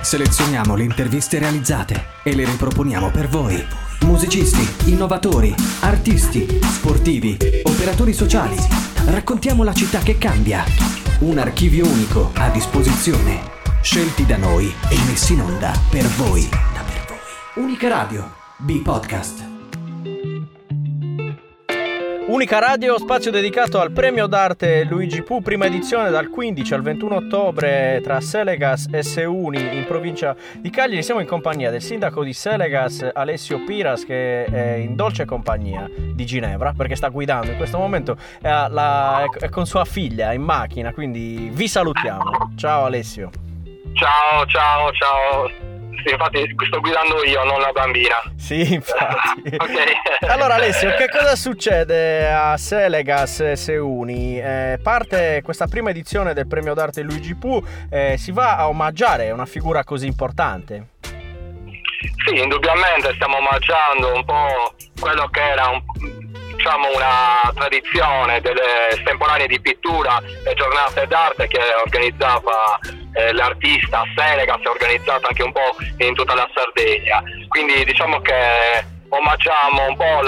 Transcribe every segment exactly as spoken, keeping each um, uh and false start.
Selezioniamo le interviste realizzate e le riproponiamo per voi. Musicisti, innovatori, artisti, sportivi, operatori sociali. Raccontiamo la città che cambia. Un archivio unico a disposizione. Scelti da noi e messi in onda per voi. Unica Radio, B-Podcast. Unica Radio, spazio dedicato al premio d'arte Luigi Pu, prima edizione dal quindici al ventuno ottobre tra Selegas e Seuni in provincia di Cagliari. Siamo in compagnia del sindaco di Selegas, Alessio Piras, che è in dolce compagnia di Ginevra perché sta guidando in questo momento, è, la, è con sua figlia in macchina, quindi vi salutiamo. Ciao Alessio. Ciao, ciao, ciao. Sì, infatti sto guidando io, non la bambina. Sì, infatti. Ok. Allora Alessio, che cosa succede a Selegas e Seuni? Eh, parte questa prima edizione del premio d'arte Luigi Pu, eh, si va a omaggiare una figura così importante? Sì, indubbiamente stiamo omaggiando un po' quello che era un, diciamo una tradizione delle estemporanee di pittura e giornate d'arte che organizzava eh, l'artista a Selegas, è organizzata anche un po' in tutta la Sardegna. Quindi diciamo che omaggiamo un po'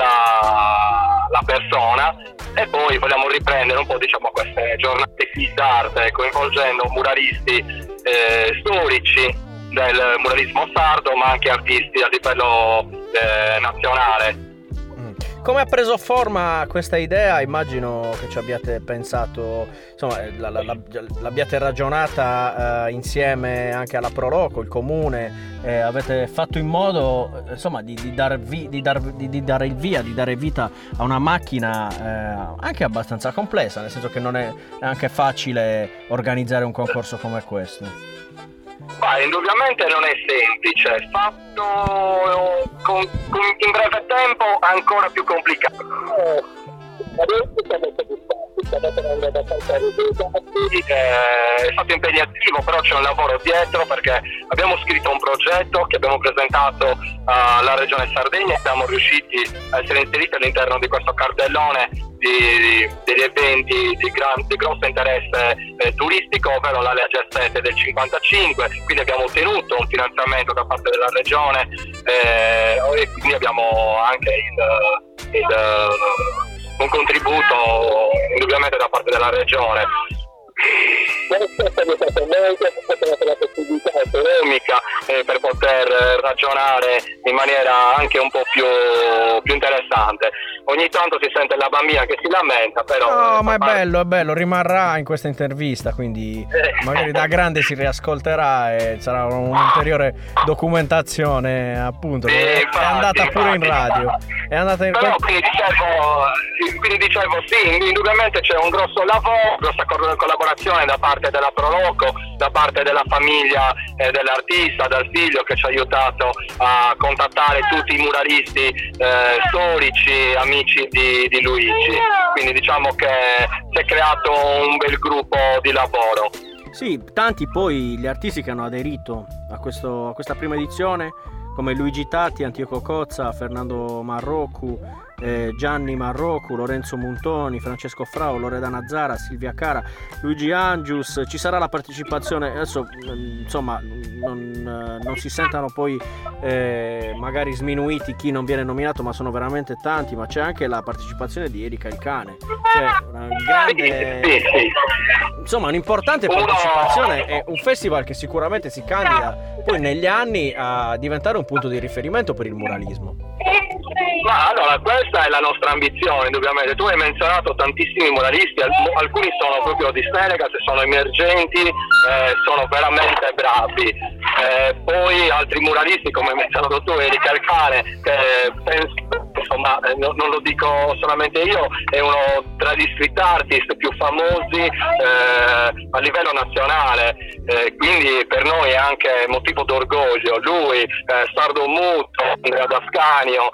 la, la persona e poi vogliamo riprendere un po' diciamo queste giornate d'arte coinvolgendo muralisti eh, storici del muralismo sardo, ma anche artisti a livello eh, nazionale. Come ha preso forma questa idea? Immagino che ci abbiate pensato, insomma, la, la, la, l'abbiate ragionata eh, insieme anche alla Proloco, il comune, eh, avete fatto in modo, insomma, di, di, dar vi, di, dar, di, di dare il via, di dare vita a una macchina eh, anche abbastanza complessa, nel senso che non è anche facile organizzare un concorso come questo. Beh, indubbiamente non è semplice, fatto con, con, in breve tempo ancora più complicato. Adesso siamo soddisfatti, stiamo tenendo abbastanza risultati, è stato impegnativo, però c'è un lavoro dietro perché abbiamo scritto un progetto che abbiamo presentato alla Regione Sardegna e siamo riusciti a essere inseriti all'interno di questo cartellone di, degli eventi di, gran, di grosso interesse eh, turistico, ovvero la legge sette del cinquantacinque, quindi abbiamo ottenuto un finanziamento da parte della Regione eh, e quindi abbiamo anche il, il, un contributo indubbiamente da parte della Regione. Questo è stato molto, è stata la possibilità economica eh, per poter ragionare in maniera anche un po' più, più interessante. Ogni tanto si sente la bambina che si lamenta, però... No, ma è bello, è bello, rimarrà in questa intervista, quindi magari da grande si riascolterà e sarà un'ulteriore documentazione, appunto, sì, che infatti, è andata infatti, pure in radio. È andata in... Però quindi dicevo, quindi dicevo sì, indubbiamente c'è un grosso lavoro, grossa collaborazione da parte della Proloco, da parte della famiglia eh, dell'artista, dal figlio che ci ha aiutato a contattare tutti i muralisti eh, storici, amici di, di Luigi. Quindi diciamo che si è creato un bel gruppo di lavoro. Sì, tanti poi gli artisti che hanno aderito a, questo, a questa prima edizione, come Luigi Tatti, Antioco Cozza, Fernando Marroccu, eh, Gianni Marroccu, Lorenzo Muntoni, Francesco Frau, Loredana Zara, Silvia Cara, Luigi Angius. Ci sarà la partecipazione, adesso insomma non, non si sentano poi eh, magari sminuiti chi non viene nominato, ma sono veramente tanti, ma c'è anche la partecipazione di Erika il Cane, cioè una grande, sì, sì. insomma un'importante partecipazione, è un festival che sicuramente si candida poi negli anni a diventare un punto di riferimento per il muralismo. Ma allora questa è la nostra ambizione, indubbiamente. Tu hai menzionato tantissimi muralisti, alcuni sono proprio di Selegas, sono emergenti, eh, sono veramente bravi. Eh, poi altri muralisti, come hai menzionato tu, Erika il Cane, che penso, insomma, eh, no, non lo dico solamente io, è uno tra gli street artist più famosi eh, a livello nazionale, eh, quindi per noi è anche motivo d'orgoglio. Lui, eh, Sardo Muto, Andrea Dascanio,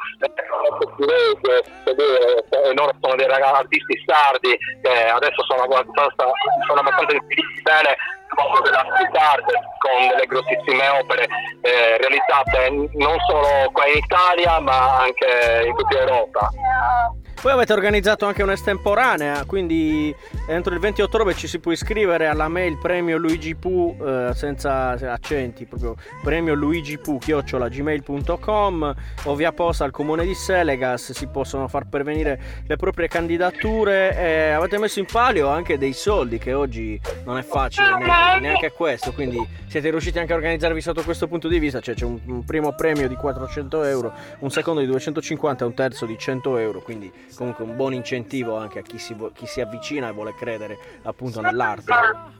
eh, loro sono dei ragazzi artisti sardi che adesso sono abbastanza, sono abbastanza inseriti bene della street art, con delle grossissime opere eh, realizzate non solo qua in Italia ma anche in tutta Europa. Poi avete organizzato anche un'estemporanea, quindi entro il venti ottobre ci si può iscrivere alla mail premio Luigi Pu eh, senza accenti, proprio premio Luigi Pu chiocciola gmail punto com, o via posta al comune di Selegas. Si possono far pervenire le proprie candidature e avete messo in palio anche dei soldi, che oggi non è facile neanche, neanche questo, quindi siete riusciti anche a organizzarvi sotto questo punto di vista. Cioè c'è un, un primo premio di quattrocento euro, un secondo di duecentocinquanta e un terzo di cento euro, quindi comunque un buon incentivo anche a chi si, chi si avvicina e vuole credere appunto nell'arte.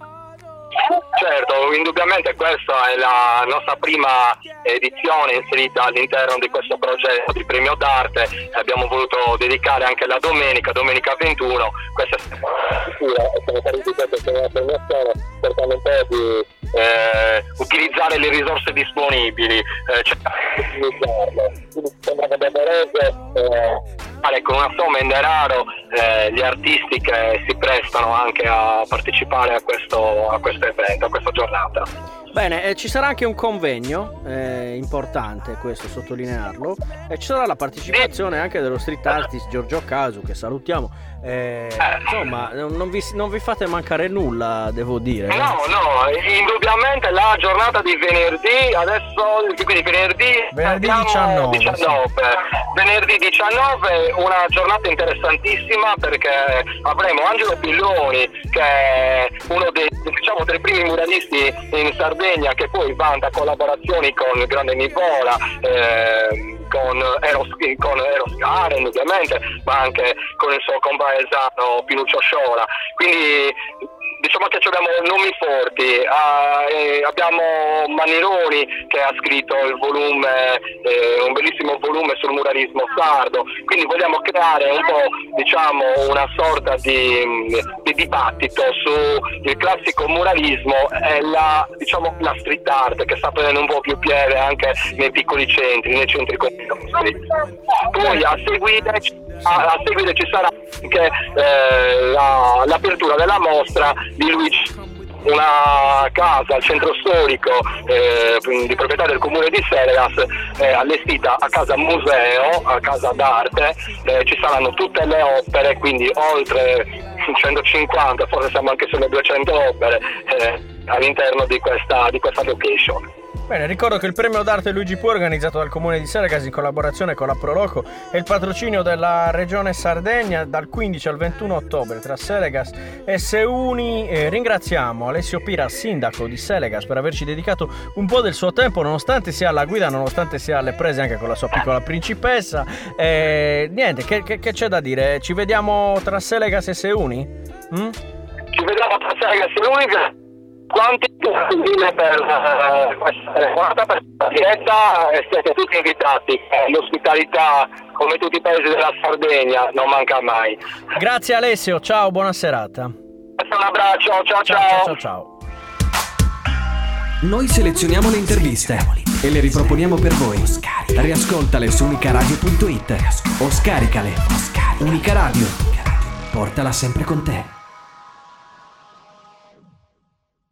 Certo, indubbiamente questa è la nostra prima edizione inserita all'interno di questo progetto di premio d'arte. Abbiamo voluto dedicare anche la domenica, domenica ventuno, questa sicura, siamo partiti per questa premiazione cercando un po' di eh, utilizzare le risorse disponibili, eh, cercare di utilizzarle. Quindi sembra che abbiamo reso eh, con una somma in denaro eh, gli artisti che si prestano anche a partecipare a questo, a questo evento, a questa giornata. Bene, eh, ci sarà anche un convegno, eh, importante questo sottolinearlo, e ci sarà la partecipazione anche dello street artist Giorgio Casu, che salutiamo. Eh, insomma, non vi, non vi fate mancare nulla, devo dire. No, no, indubbiamente la giornata di venerdì, adesso, quindi venerdì, venerdì diciannove, diciannove. Sì. Venerdì diciannove, una giornata interessantissima, perché avremo Angelo Pilloni, che è uno dei, diciamo, dei primi muralisti in Sardegna, che poi vanta collaborazioni con il grande Nivola, eh, con Eros, con Eros Karen ovviamente, ma anche con il suo compaesano Pinuccio Sciola. Quindi diciamo che abbiamo nomi forti, ah, eh, abbiamo Manironi che ha scritto il volume, eh, un bellissimo volume sul muralismo sardo, quindi vogliamo creare un po', diciamo, una sorta di, di dibattito sul classico muralismo e la, diciamo, la street art, che sta prendendo un po' più piede anche nei piccoli centri, nei centri comunitari. Poi a seguire, a, a seguire ci sarà anche eh, la, l'apertura della mostra di Luigi, una casa al centro storico eh, di proprietà del comune di Selegas, eh, allestita a casa museo, a casa d'arte. Eh, ci saranno tutte le opere, quindi oltre centocinquanta, forse siamo anche sulle duecento opere eh, all'interno di questa, di questa location. Bene, ricordo che il premio d'arte Luigi Pu, organizzato dal comune di Selegas in collaborazione con la Proloco e il patrocinio della regione Sardegna, dal quindici al ventuno ottobre tra Selegas e Seuni. Eh, ringraziamo Alessio Pira, sindaco di Selegas, per averci dedicato un po' del suo tempo, nonostante sia alla guida, nonostante sia alle prese anche con la sua piccola principessa. Eh, niente, che, che, che c'è da dire? Ci vediamo tra Selegas e Seuni? Mm? Ci vediamo tra Selegas e Seuni. Quanti per uh, questa telefonata, per la diretta, e siete tutti invitati. L'ospitalità, come tutti i paesi della Sardegna, non manca mai. Grazie Alessio, ciao, buona serata. Un abbraccio, ciao ciao. Ciao ciao ciao. Noi selezioniamo le interviste e le riproponiamo per voi. Riascoltale su unicaradio punto it o scaricale. Unica Radio, portala sempre con te.